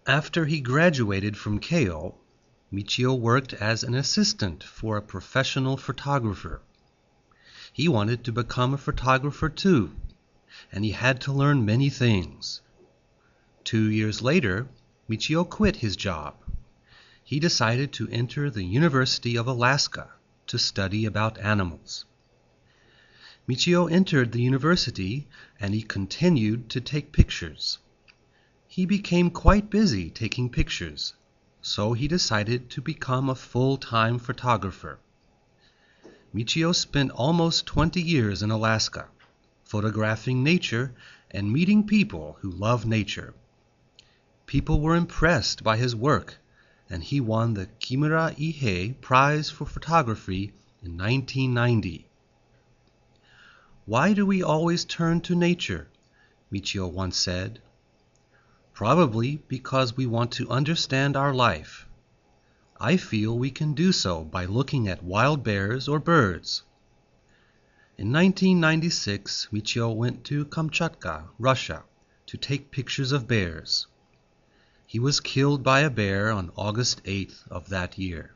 After he graduated from Keio, Michio worked as an assistant for a professional photographer. He wanted to become a photographer too, and he had to learn many things. 2 years later, Michio quit his job. He decided to enter the University of Alaska to study about animals. Michio entered the university and he continued to take pictures. He became quite busy taking pictures, so he decided to become a full-time photographer. Michio spent almost 20 years in Alaska, photographing nature and meeting people who love nature. People were impressed by his work, and he won the Kimura Ihei Prize for Photography in 1990. "Why do we always turn to nature?" Michio once said. "Probably because we want to understand our life. I feel we can do so by looking at wild bears or birds." In 1996, Michio went to Kamchatka, Russia, to take pictures of bears. He was killed by a bear on August 8th of that year.